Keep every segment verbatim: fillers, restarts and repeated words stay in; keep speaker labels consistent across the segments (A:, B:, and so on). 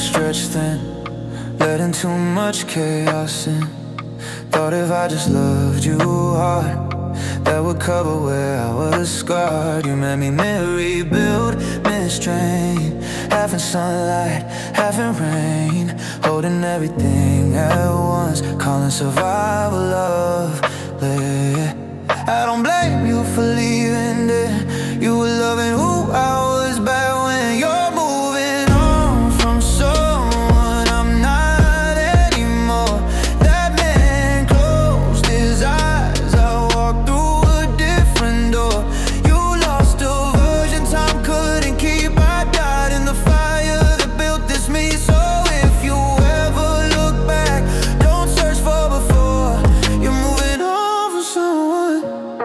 A: stretched thin, letting too much chaos in. Thought if I just loved you hard, that would cover where I was scarred. You made me rebuild, mistrain, having sunlight, having rain, holding everything at once, calling survival love. Yeah. I don't blame you for leaving it. You were loving who I was back when. You're moving on from someone I'm not anymore. That man closed his eyes, I walked through a different door. You lost a version time couldn't keep. I died in the fire that built this me. So if you ever look back, don't search for before. You're moving on from someone.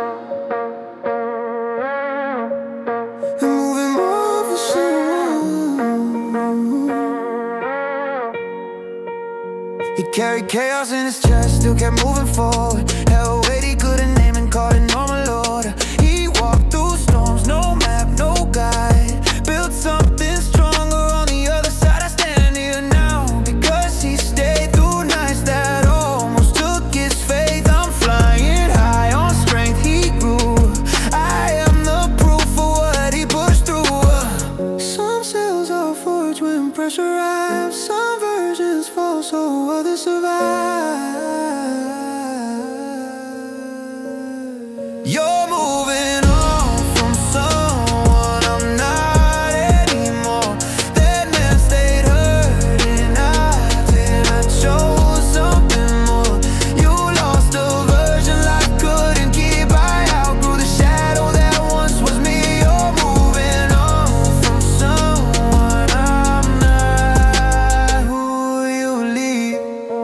A: You're moving on from someone. He carried chaos in his chest, still kept moving forward. Held weight he couldn't name and called it normal order. He walked through storms, no map, no guide. Built something stronger on the other side. I stand here now because he stayed through nights that almost took his faith. I'm flying high on strength he grew. I am the proof for what he pushed through. Some sails are forged when pressure arrives. Some versions fall so others survive. You're moving on from someone I'm not anymore. That man stayed hurting, I did. I chose something more. You lost a version life couldn't keep. I outgrew the shadow that once was me. You're moving on from someone I'm not. Who you leave?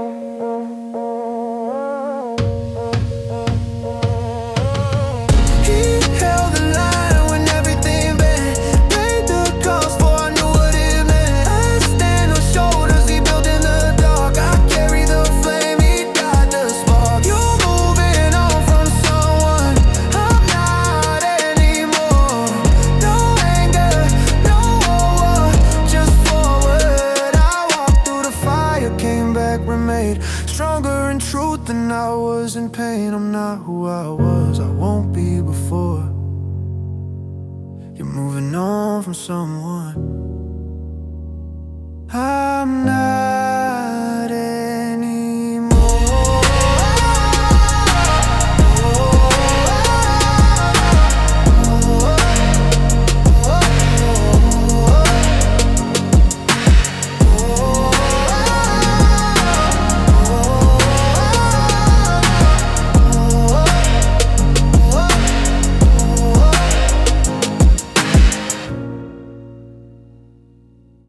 A: He held the line when everything bent, paid the cost for I knew what it meant. I stand on shoulders he built in the dark. I carry the flame, he died the spark. You're moving on from someone I'm not anymore. No anger, no war, just forward. I walked through the fire, came back remade, stronger in truth than I was in pain. I'm not who I was, I won't be before. You're moving on from someone I'm not